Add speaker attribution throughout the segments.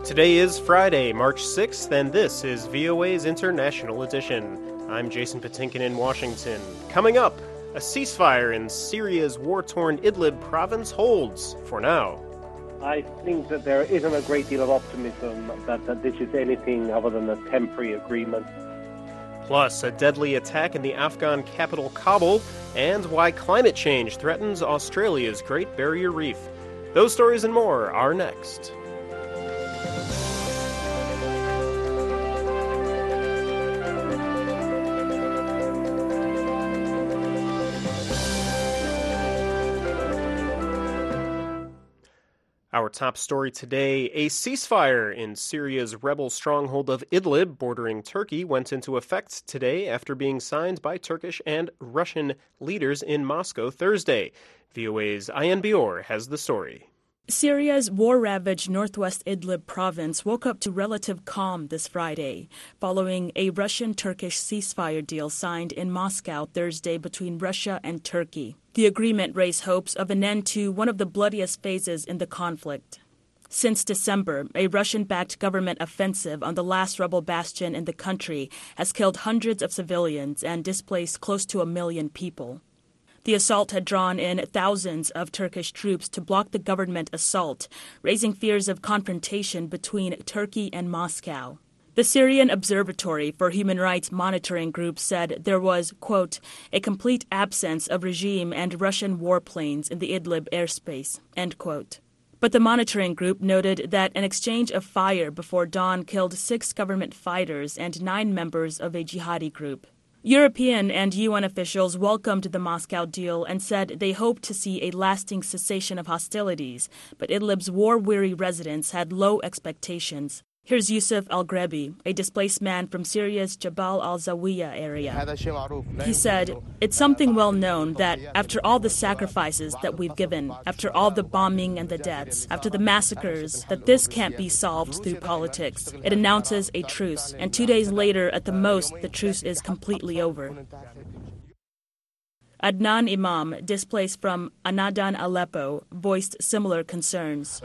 Speaker 1: Today is Friday, March 6th, and this is VOA's International Edition. I'm Jason Patinkin in Washington. Coming up, a ceasefire in Syria's war-torn Idlib province holds, for now.
Speaker 2: I think that there isn't a great deal of optimism that this is anything other than a temporary agreement.
Speaker 1: Plus, a deadly attack in the Afghan capital Kabul, and why climate change threatens Australia's Great Barrier Reef. Those stories and more are next. Our top story today, a ceasefire in Syria's rebel stronghold of Idlib, bordering Turkey, went into effect today after being signed by Turkish and Russian leaders in Moscow Thursday. VOA's Ayan Bior has the story.
Speaker 3: Syria's war-ravaged northwest Idlib province woke up to relative calm this Friday, following a Russian-Turkish ceasefire deal signed in Moscow Thursday between Russia and Turkey. The agreement raised hopes of an end to one of the bloodiest phases in the conflict. Since December, a Russian-backed government offensive on the last rebel bastion in the country has killed hundreds of civilians and displaced close to 1 million people. The assault had drawn in thousands of Turkish troops to block the government assault, raising fears of confrontation between Turkey and Moscow. The Syrian Observatory for Human Rights Monitoring Group said there was, quote, a complete absence of regime and Russian warplanes in the Idlib airspace, end quote. But the monitoring group noted that an exchange of fire before dawn killed 6 government fighters and 9 members of a jihadi group. European and UN officials welcomed the Moscow deal and said they hoped to see a lasting cessation of hostilities, but Idlib's war-weary residents had low expectations. Here's Yusuf Al-Grebi, a displaced man from Syria's Jabal al-Zawiya area. He said, it's something well known that after all the sacrifices that we've given, after all the bombing and the deaths, after the massacres, that this can't be solved through politics. It announces a truce, and 2 days later, at the most, the truce is completely over. Adnan Imam, displaced from Anadan, Aleppo, voiced similar concerns.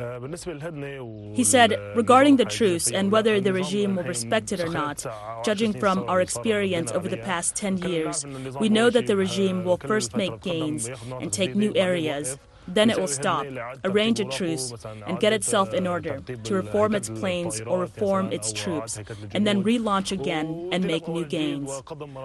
Speaker 3: He said, regarding the truce and whether the regime will respect it or not, judging from our experience over the past 10 years, we know that the regime will first make gains and take new areas. Then it will stop, arrange a truce, and get itself in order to reform its planes or reform its troops, and then relaunch again and make new gains.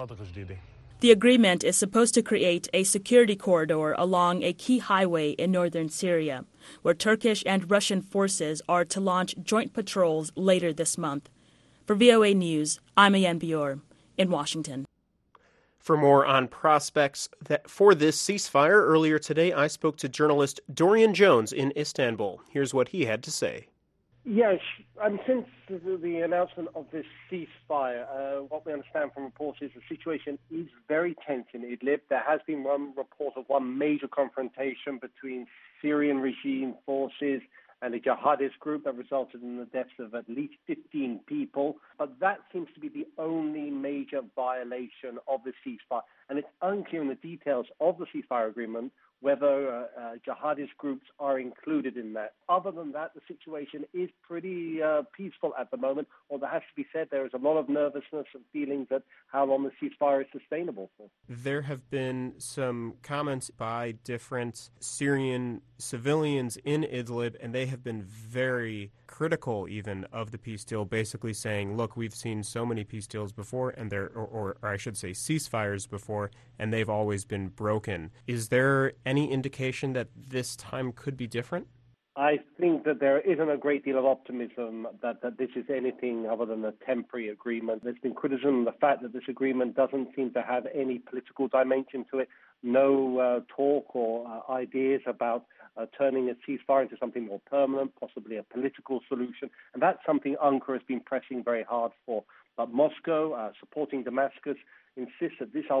Speaker 3: The agreement is supposed to create a security corridor along a key highway in northern Syria, where Turkish and Russian forces are to launch joint patrols later this month. For VOA News, I'm Ayan Bior in Washington.
Speaker 1: For more on prospects for this ceasefire, earlier today I spoke to journalist Dorian Jones in Istanbul. Here's what he had to say.
Speaker 2: Yes, and since the announcement of this ceasefire, what we understand from reports is the situation is very tense in Idlib. There has been one report of one major confrontation between Syrian regime forces and a jihadist group that resulted in the deaths of at least 15 people. But that seems to be the only major violation of the ceasefire. And it's unclear in the details of the ceasefire agreement whether jihadist groups are included in that. Other than that, the situation is pretty peaceful at the moment, although it has to be said there is a lot of nervousness and feelings that how long the ceasefire is sustainable for.
Speaker 1: There have been some comments by different Syrian civilians in Idlib, and they have been very critical even of the peace deal, basically saying, look, we've seen so many peace deals before, and or I should say ceasefires before, and they've always been broken. Is there any indication that this time could be different?
Speaker 2: I think that there isn't a great deal of optimism that this is anything other than a temporary agreement. There's been criticism of the fact that this agreement doesn't seem to have any political dimension to it, no talk or ideas about turning a ceasefire into something more permanent, possibly a political solution. And that's something Ankara has been pressing very hard for. But Moscow, supporting Damascus, insists that this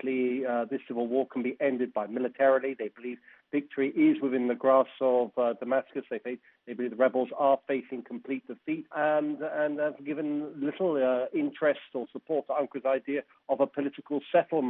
Speaker 2: civil war can be ended by militarily. They believe victory is within the grasp of Damascus. They believe the rebels are facing complete defeat and have given little interest or support to Ankara's idea of a political settlement.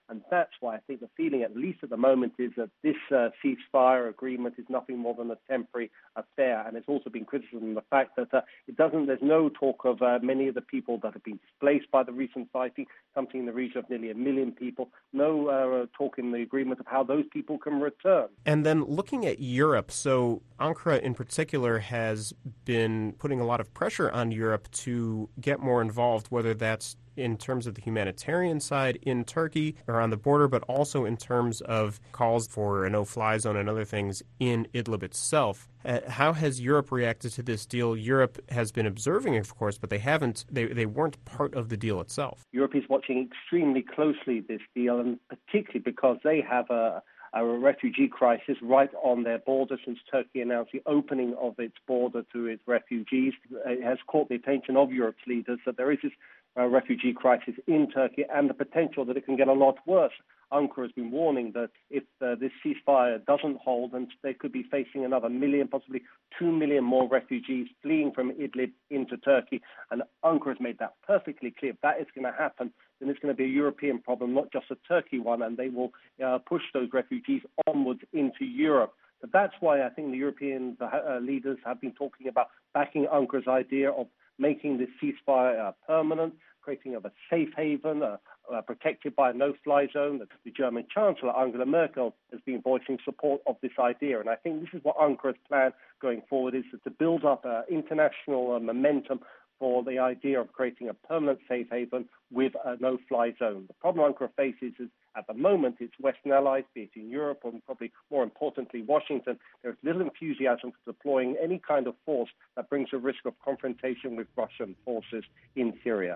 Speaker 2: And that's why I think the feeling, at least at the moment, is that this ceasefire agreement is nothing more than a temporary affair. And it's also been criticism of the fact that there's no talk of many of the people that have been displaced by the recent fighting, something in the region of nearly 1 million people, no talk in the agreement of how those people can return.
Speaker 1: And then looking at Europe, so Ankara in particular has been putting a lot of pressure on Europe to get more involved, whether that's in terms of the humanitarian side in Turkey or on the border, but also in terms of calls for a no-fly zone and other things in Idlib itself. How has Europe reacted to this deal? Europe has been observing, of course, but they weren't part of the deal itself.
Speaker 2: Europe is watching extremely closely this deal, and particularly because they have a refugee crisis right on their border since Turkey announced the opening of its border to its refugees. It has caught the attention of Europe's leaders that there is this refugee crisis in Turkey and the potential that it can get a lot worse. Ankara has been warning that if this ceasefire doesn't hold, then they could be facing another 1 million, possibly 2 million more refugees fleeing from Idlib into Turkey. And Ankara has made that perfectly clear. If that is going to happen, then it's going to be a European problem, not just a Turkey one, and they will push those refugees onwards into Europe. But that's why I think the European leaders have been talking about backing Ankara's idea of making this ceasefire permanent, creating of a safe haven, protected by a no-fly zone. The German Chancellor, Angela Merkel, has been voicing support of this idea. And I think this is what Ankara's plan going forward is, to build up international momentum for the idea of creating a permanent safe haven with a no-fly zone. The problem Ankara faces is, at the moment, its Western allies, be it in Europe or probably more importantly Washington, there's little enthusiasm for deploying any kind of force that brings a risk of confrontation with Russian forces in Syria.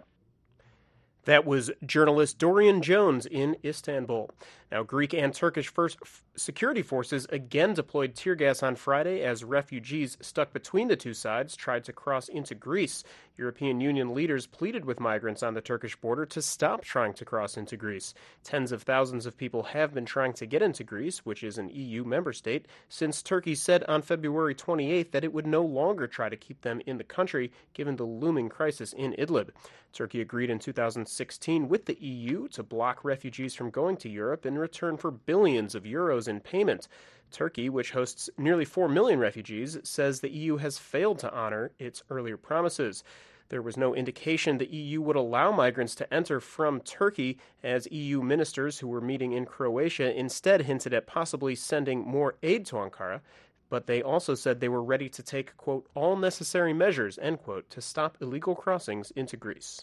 Speaker 1: That was journalist Dorian Jones in Istanbul. Now, Greek and Turkish security forces again deployed tear gas on Friday as refugees stuck between the two sides tried to cross into Greece. European Union leaders pleaded with migrants on the Turkish border to stop trying to cross into Greece. Tens of thousands of people have been trying to get into Greece, which is an EU member state, since Turkey said on February 28th that it would no longer try to keep them in the country, given the looming crisis in Idlib. Turkey agreed in 2016 with the EU to block refugees from going to Europe in return for billions of euros in payment. Turkey, which hosts nearly 4 million refugees, says the EU has failed to honor its earlier promises. There was no indication the EU would allow migrants to enter from Turkey, as EU ministers who were meeting in Croatia instead hinted at possibly sending more aid to Ankara. But they also said they were ready to take, quote, all necessary measures, end quote, to stop illegal crossings into Greece.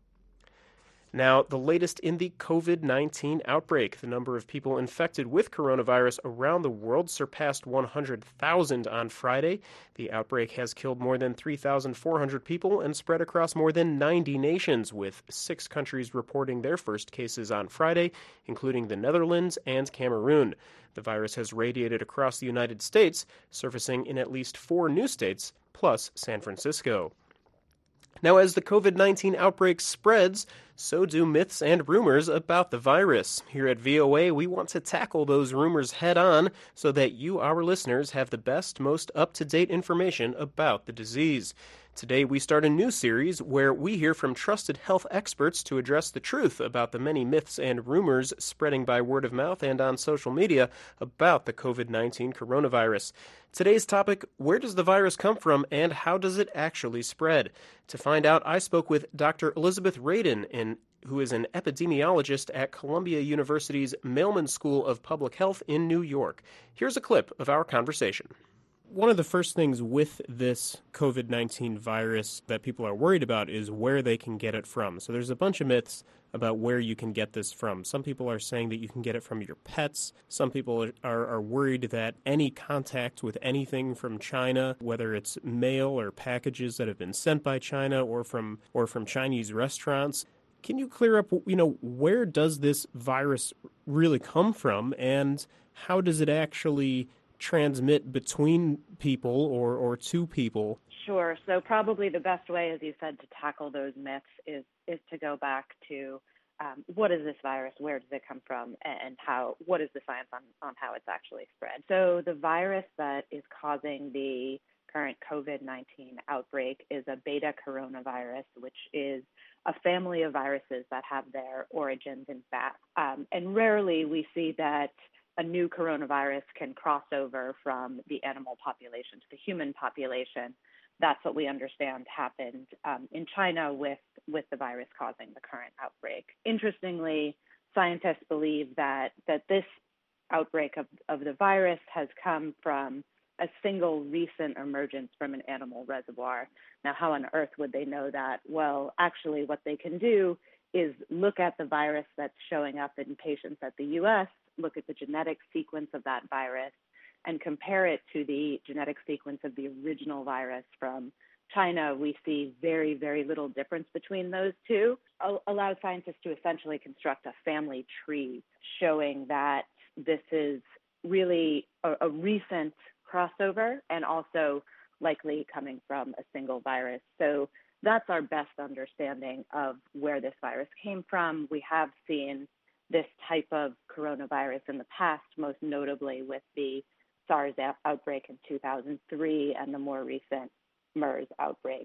Speaker 1: Now, the latest in the COVID-19 outbreak. The number of people infected with coronavirus around the world surpassed 100,000 on Friday. The outbreak has killed more than 3,400 people and spread across more than 90 nations, with 6 countries reporting their first cases on Friday, including the Netherlands and Cameroon. The virus has radiated across the United States, surfacing in at least 4 new states, plus San Francisco. Now, as the COVID-19 outbreak spreads, so do myths and rumors about the virus. Here at VOA, we want to tackle those rumors head-on so that you, our listeners, have the best, most up-to-date information about the disease. Today, we start a new series where we hear from trusted health experts to address the truth about the many myths and rumors spreading by word of mouth and on social media about the COVID-19 coronavirus. Today's topic, where does the virus come from and how does it actually spread? To find out, I spoke with Dr. Elizabeth Radin, who is an epidemiologist at Columbia University's Mailman School of Public Health in New York. Here's a clip of our conversation. One of the first things with this COVID-19 virus that people are worried about is where they can get it from. So there's a bunch of myths about where you can get this from. Some people are saying that you can get it from your pets. Some people are worried that any contact with anything from China, whether it's mail or packages that have been sent by China or from Chinese restaurants. Can you clear up, where does this virus really come from and how does it actually transmit between people or to people?
Speaker 4: Sure. So probably the best way, as you said, to tackle those myths is to go back to what is this virus, where does it come from, and what is the science on how it's actually spread. So the virus that is causing the current COVID-19 outbreak is a beta coronavirus, which is a family of viruses that have their origins in bats. And rarely we see that a new coronavirus can cross over from the animal population to the human population. That's what we understand happened in China with the virus causing the current outbreak. Interestingly, scientists believe that this outbreak of the virus has come from a single recent emergence from an animal reservoir. Now, how on earth would they know that? Well, actually, what they can do is look at the virus that's showing up in patients at the U.S., look at the genetic sequence of that virus, and compare it to the genetic sequence of the original virus from China. We see very, very little difference between those two. Allows scientists to essentially construct a family tree showing that this is really a recent crossover and also likely coming from a single virus. So that's our best understanding of where this virus came from. We have seen this type of coronavirus in the past, most notably with the SARS outbreak in 2003 and the more recent MERS outbreak.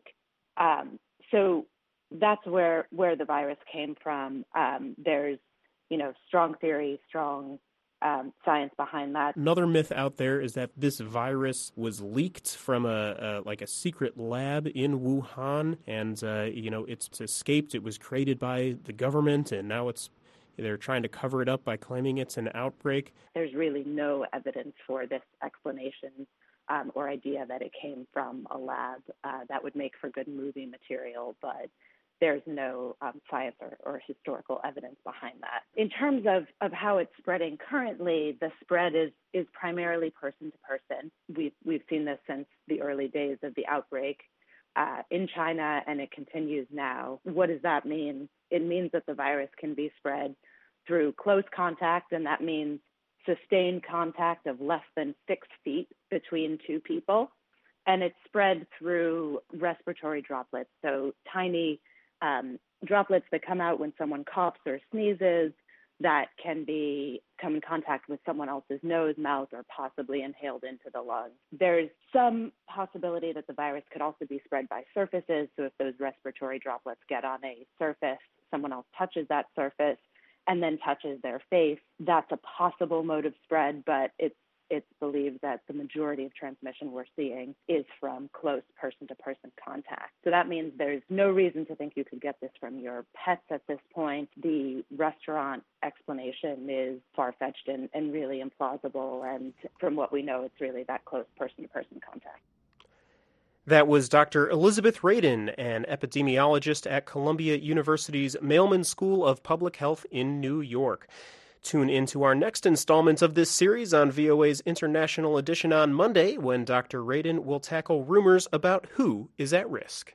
Speaker 4: So that's where the virus came from. There's, strong theory, strong science behind that.
Speaker 1: Another myth out there is that this virus was leaked from a secret lab in Wuhan, and it's escaped. It was created by the government, and now they're trying to cover it up by claiming it's an outbreak.
Speaker 4: There's really no evidence for this explanation or idea that it came from a lab. That would make for good movie material, but there's no science or historical evidence behind that. In terms of how it's spreading currently, the spread is primarily person to person. We've seen this since the early days of the outbreak in China, and it continues now. What does that mean? It means that the virus can be spread through close contact, and that means sustained contact of less than 6 feet between two people. And it's spread through respiratory droplets, so tiny droplets that come out when someone coughs or sneezes that can come in contact with someone else's nose, mouth, or possibly inhaled into the lungs. There's some possibility that the virus could also be spread by surfaces. So if those respiratory droplets get on a surface, someone else touches that surface and then touches their face, that's a possible mode of spread, but it's believed that the majority of transmission we're seeing is from close person-to-person contact. So that means there's no reason to think you could get this from your pets at this point. The restaurant explanation is far-fetched and really implausible, and from what we know, it's really that close person-to-person contact.
Speaker 1: That was Dr. Elizabeth Radin, an epidemiologist at Columbia University's Mailman School of Public Health in New York. Tune into our next installment of this series on VOA's International Edition on Monday, when Dr. Radin will tackle rumors about who is at risk.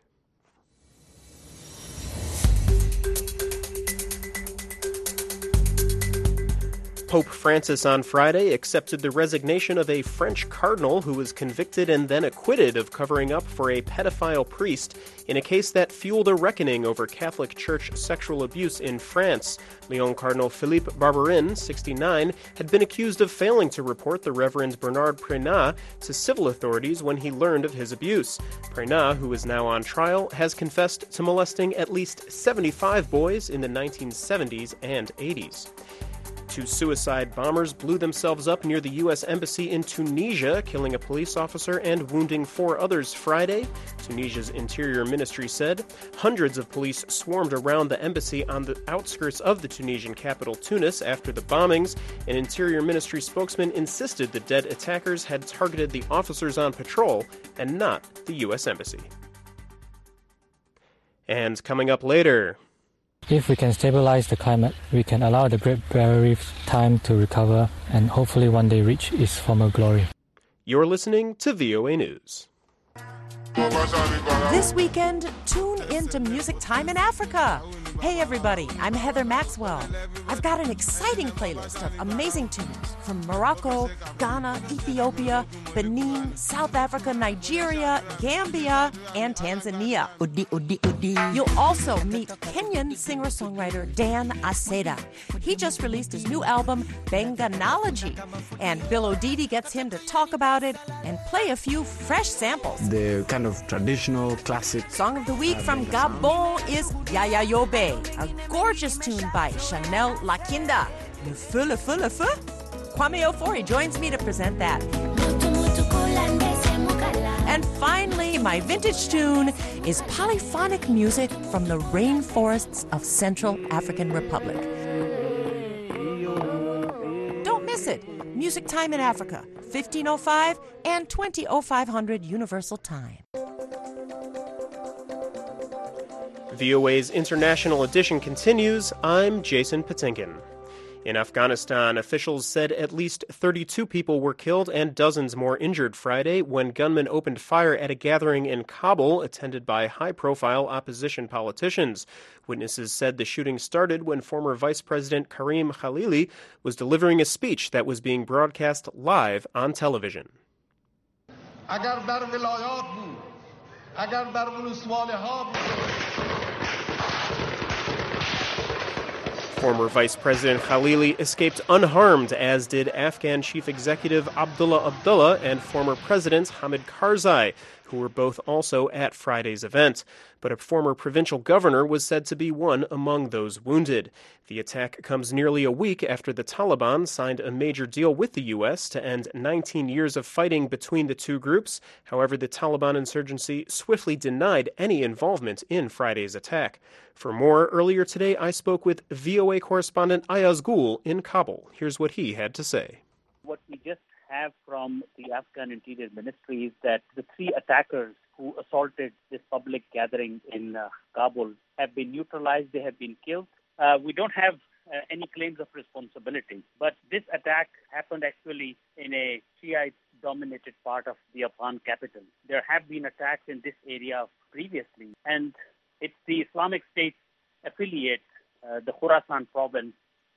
Speaker 1: Pope Francis on Friday accepted the resignation of a French cardinal who was convicted and then acquitted of covering up for a pedophile priest in a case that fueled a reckoning over Catholic Church sexual abuse in France. Lyon Cardinal Philippe Barbarin, 69, had been accused of failing to report the Reverend Bernard Prenat to civil authorities when he learned of his abuse. Prenat, who is now on trial, has confessed to molesting at least 75 boys in the 1970s and 80s. 2 suicide bombers blew themselves up near the U.S. Embassy in Tunisia, killing a police officer and wounding 4 others Friday. Tunisia's Interior Ministry said hundreds of police swarmed around the embassy on the outskirts of the Tunisian capital, Tunis, after the bombings. An Interior Ministry spokesman insisted the dead attackers had targeted the officers on patrol and not the U.S. Embassy. And coming up later...
Speaker 5: If we can stabilize the climate, we can allow the Great Barrier Reef time to recover and hopefully one day reach its former glory.
Speaker 1: You're listening to VOA News.
Speaker 6: This weekend, tune into Music Time in Africa Hey everybody, I'm Heather Maxwell. I've got an exciting playlist of amazing tunes from Morocco, Ghana, Ethiopia, Benin, South Africa, Nigeria, Gambia, and Tanzania. Udi, udi, udi. You'll also meet Kenyan singer-songwriter Dan Aseda. He just released his new album, Benganology, and Bill O'Didi gets him to talk about it and play a few fresh samples.
Speaker 7: The kind of traditional, classic.
Speaker 6: Song of the week from Gabon is Yaya Yobe, a gorgeous tune by Chanel Lakinda. Le feu, le feu, le feu. Kwame Ofori joins me to present that. And finally, my vintage tune is polyphonic music from the rainforests of Central African Republic. Don't miss it. Music Time in Africa, 1505 and 200500 Universal Time.
Speaker 1: VOA's International Edition continues. I'm Jason Patinkin. In Afghanistan, officials said at least 32 people were killed and dozens more injured Friday when gunmen opened fire at a gathering in Kabul attended by high-profile opposition politicians. Witnesses said the shooting started when former Vice President Karim Khalili was delivering a speech that was being broadcast live on television. Former Vice President Khalili escaped unharmed, as did Afghan Chief Executive Abdullah Abdullah and former President Hamid Karzai, who were both also at Friday's event. But a former provincial governor was said to be one among those wounded. The attack comes nearly a week after the Taliban signed a major deal with the U.S. to end 19 years of fighting between the two groups. However, the Taliban insurgency swiftly denied any involvement in Friday's attack. For more, earlier today I spoke with VOA correspondent Ayaz Gul in Kabul. Here's what he had to say.
Speaker 8: What we just have from the Afghan Interior Ministry is that the three attackers who assaulted this public gathering in Kabul have been neutralized, they have been killed. We don't have any claims of responsibility, but this attack happened actually in a Shiite-dominated part of the Afghan capital. There have been attacks in this area previously, and it's the Islamic State affiliate, the Khorasan province,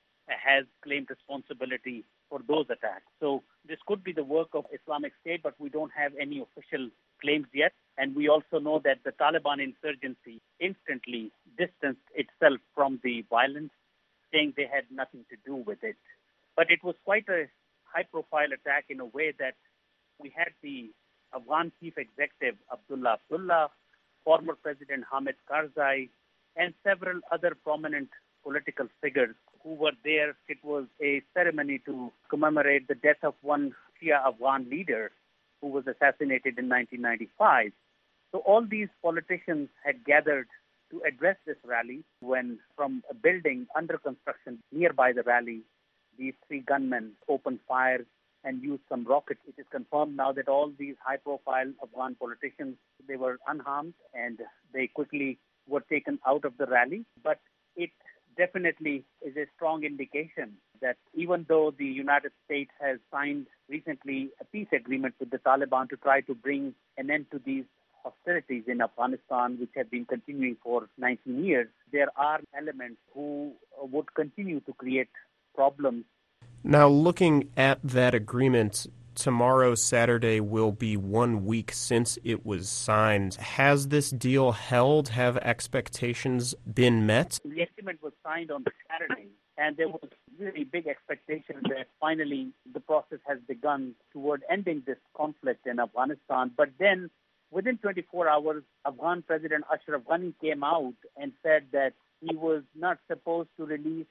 Speaker 8: has claimed responsibility for those attacks. So this could be the work of Islamic State, but we don't have any official claims yet. And we also know that the Taliban insurgency instantly distanced itself from the violence, saying they had nothing to do with it. But it was quite a high-profile attack in a way that we had the Afghan Chief Executive Abdullah Abdullah, former President Hamid Karzai, and several other prominent political figures who were there. It was a ceremony to commemorate the death of one Shia Afghan leader who was assassinated in 1995. So all these politicians had gathered to address this rally when, from a building under construction nearby the rally, these three gunmen opened fire and used some rockets. It is confirmed now that all these high-profile Afghan politicians, they were unharmed and they quickly were taken out of the rally. But it definitely is a strong indication that even though the United States has signed recently a peace agreement with the Taliban to try to bring an end to these hostilities in Afghanistan, which have been continuing for 19 years, there are elements who would continue to create problems.
Speaker 1: Now, looking at that agreement, tomorrow, Saturday, will be 1 week since it was signed. Has this deal held? Have expectations been met?
Speaker 8: The agreement was signed on Saturday, and there was really big expectation that finally the process has begun toward ending this conflict in Afghanistan. But then, within 24 hours, Afghan President Ashraf Ghani came out and said that he was not supposed to release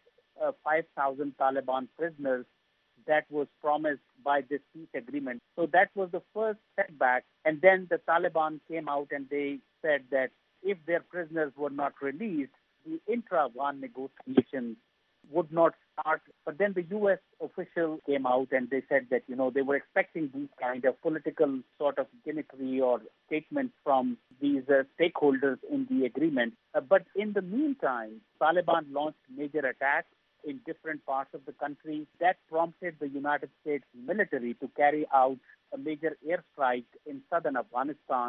Speaker 8: 5,000 Taliban prisoners that was promised by this peace agreement. So that was the first setback. And then the Taliban came out and they said that if their prisoners were not released, the intra-Afghan negotiations would not start. But then the U.S. official came out and they said that, they were expecting these kind of political sort of gimmickry or statements from these stakeholders in the agreement. But in the meantime, Taliban launched major attacks in different parts of the country. That prompted the United States military to carry out a major airstrike in southern Afghanistan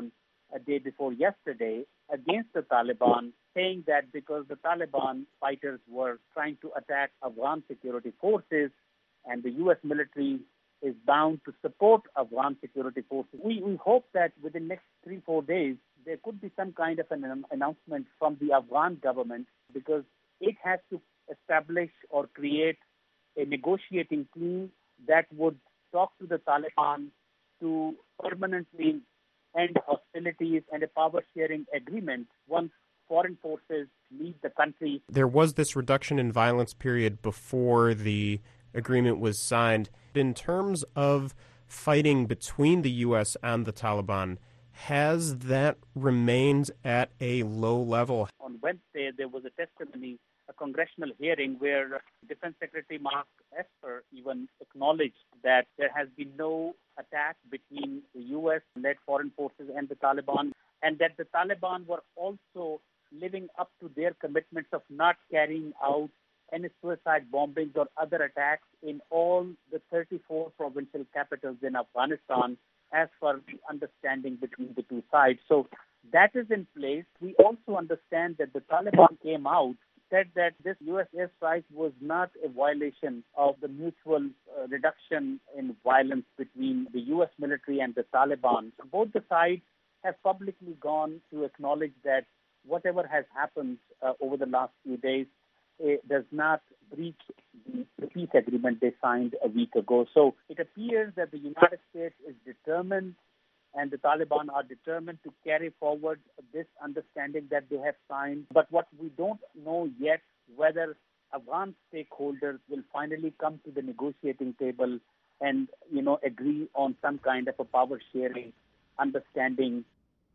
Speaker 8: a day before yesterday against the Taliban, saying that because the Taliban fighters were trying to attack Afghan security forces and the U.S. military is bound to support Afghan security forces. We hope that within the next 3-4 days, there could be some kind of an announcement from the Afghan government, because it has to establish or create a negotiating team that would talk to the Taliban to permanently end hostilities and a power-sharing agreement once foreign forces leave the country.
Speaker 1: There was this reduction in violence period before the agreement was signed. In terms of fighting between the U.S. and the Taliban, has that remained at a low level?
Speaker 8: On Wednesday, there was a testimony, a congressional hearing, where Defense Secretary Mark Esper even acknowledged that there has been no attack between the U.S.-led foreign forces and the Taliban, and that the Taliban were also living up to their commitments of not carrying out any suicide bombings or other attacks in all the 34 provincial capitals in Afghanistan, as per the understanding between the two sides. So that is in place. We also understand that the Taliban came out, said that this U.S. airstrike was not a violation of the mutual reduction in violence between the U.S. military and the Taliban. So both the sides have publicly gone to acknowledge that whatever has happened over the last few days does not breach the peace agreement they signed a week ago. So it appears that the United States is determined and the Taliban are determined to carry forward this understanding that they have signed. But what we don't know yet, whether Afghan stakeholders will finally come to the negotiating table and, agree on some kind of a power-sharing understanding.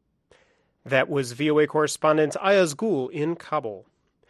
Speaker 1: That was VOA correspondent Ayaz Gul in Kabul.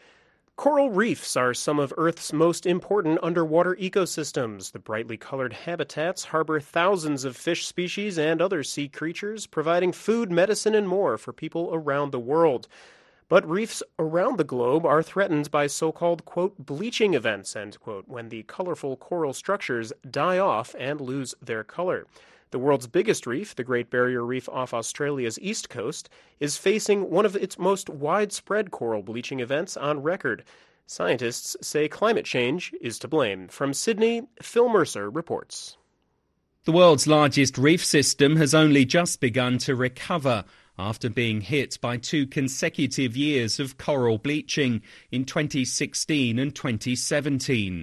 Speaker 1: Coral reefs are some of Earth's most important underwater ecosystems. The brightly colored habitats harbor thousands of fish species and other sea creatures, providing food, medicine, and more for people around the world. But reefs around the globe are threatened by so-called, quote, bleaching events, end quote, when the colorful coral structures die off and lose their color. The world's biggest reef, the Great Barrier Reef off Australia's east coast, is facing one of its most widespread coral bleaching events on record. Scientists say climate change is to blame. From Sydney, Phil Mercer reports.
Speaker 9: The world's largest reef system has only just begun to recover after being hit by 2 consecutive years of coral bleaching in 2016 and 2017.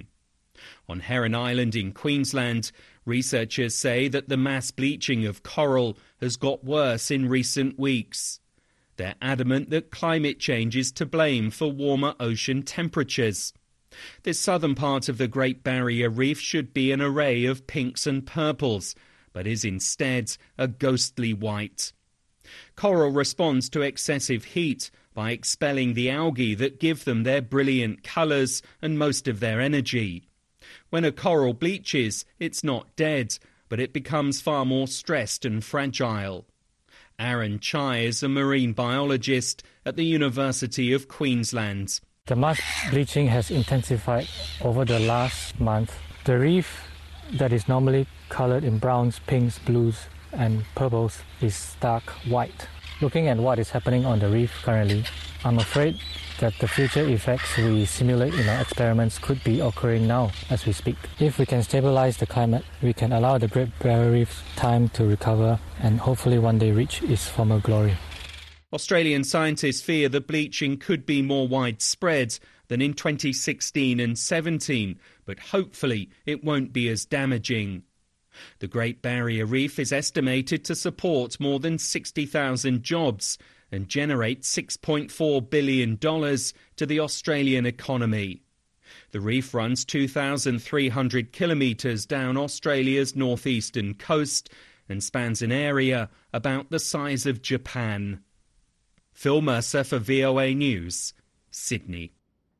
Speaker 9: On Heron Island in Queensland, researchers say that the mass bleaching of coral has got worse in recent weeks. They're adamant that climate change is to blame for warmer ocean temperatures. This southern part of the Great Barrier Reef should be an array of pinks and purples, but is instead a ghostly white. Coral responds to excessive heat by expelling the algae that give them their brilliant colours and most of their energy. When a coral bleaches, it's not dead, but it becomes far more stressed and fragile. Aaron Chai is a marine biologist at the University of Queensland.
Speaker 5: The mass bleaching has intensified over the last month. The reef that is normally coloured in browns, pinks, blues and purples is stark white. Looking at what is happening on the reef currently, I'm afraid that the future effects we simulate in our experiments could be occurring now as we speak. If we can stabilize the climate, we can allow the Great Barrier Reef time to recover and hopefully one day reach its former glory.
Speaker 9: Australian scientists fear that bleaching could be more widespread than in 2016 and 17, but hopefully it won't be as damaging. The Great Barrier Reef is estimated to support more than 60,000 jobs and generate $6.4 billion to the Australian economy. The reef runs 2,300 kilometres down Australia's northeastern coast and spans an area about the size of Japan. Phil Mercer for VOA News, Sydney.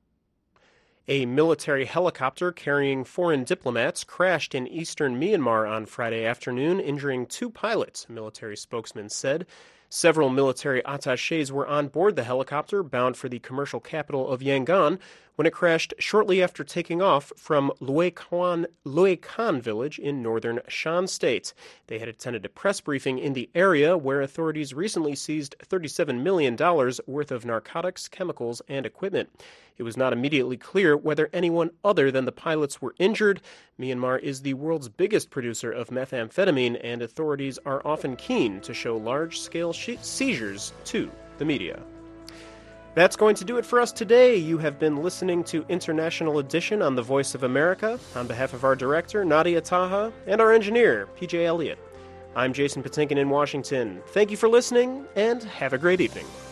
Speaker 1: A military helicopter carrying foreign diplomats crashed in eastern Myanmar on Friday afternoon, injuring 2 pilots, a military spokesman said. Several military attachés were on board the helicopter, bound for the commercial capital of Yangon, when it crashed shortly after taking off from Loei Khan village in northern Shan State. They had attended a press briefing in the area where authorities recently seized $37 million worth of narcotics, chemicals, and equipment. It was not immediately clear whether anyone other than the pilots were injured. Myanmar is the world's biggest producer of methamphetamine, and authorities are often keen to show large-scale seizures to the media. That's going to do it for us today. You have been listening to International Edition on the Voice of America. On behalf of our director, Nadia Taha, and our engineer, PJ Elliott, I'm Jason Patinkin in Washington. Thank you for listening, and have a great evening.